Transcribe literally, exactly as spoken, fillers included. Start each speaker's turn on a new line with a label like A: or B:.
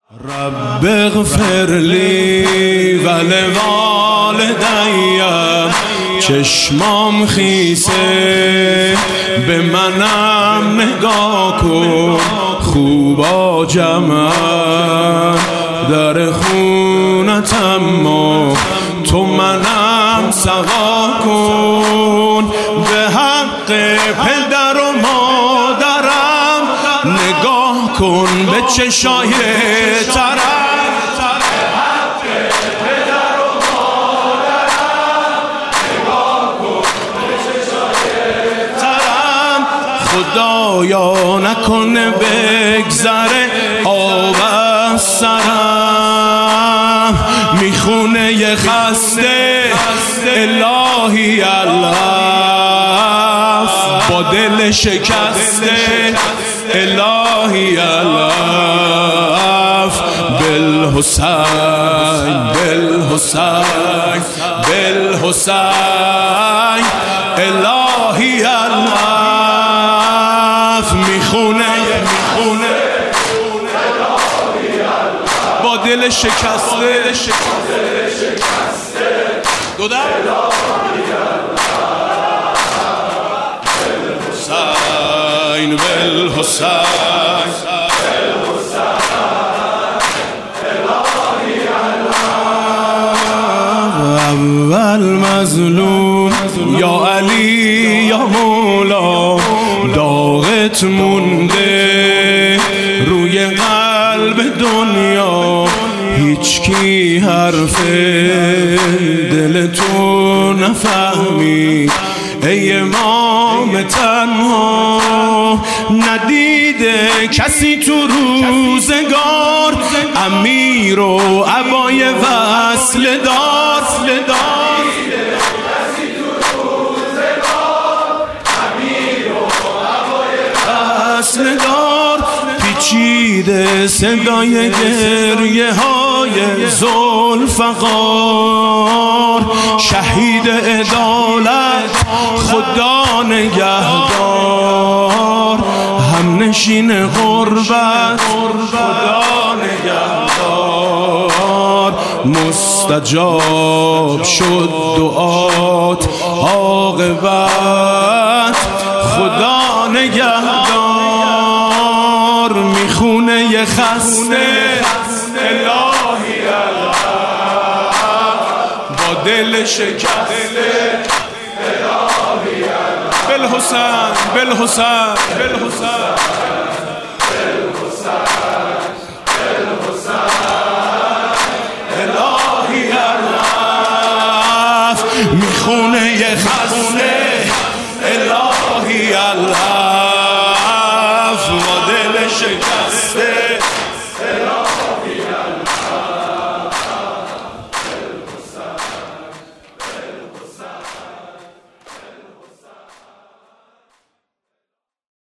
A: رب اغفر لی ولوالدی، چشمام خیسه به منم نگاه کن، خوبا جمع در خونتم و تو منم سوا کن. به حق پدر و مادرم نگاه کن، به چشای ترم خدایا نکنه بگذره آب از سرم، میخونه یه خسته الهی العف، با دل شکسته الهی العف. بالحسین بالحسین بالحسین الهی العف، میخونه میخونه با دل شکسته دو در بالحسین بالحسین اول مظلوم یا علی یا مولا، داغت مونده روی قلب دنیا، هیچ کی حرف دل تو نفهمید ای امام تنها. ندیده کسی تو روزگار امیر و عبای وصل دار. وصل دار پیچیده صدای گریه های ذوالفقار، شهید عدالت خدا نگهدار، هم نشین غربت خدا نگهدار. مستجاب شد دعات عاقبت خدا نگهدار، میخونه یه خسته الهی العف، با دل شکسته الهی العف. بالحسین بالحسین بالحسین الهی العف، میخونه یه خسته الهی العف، با دل شکسته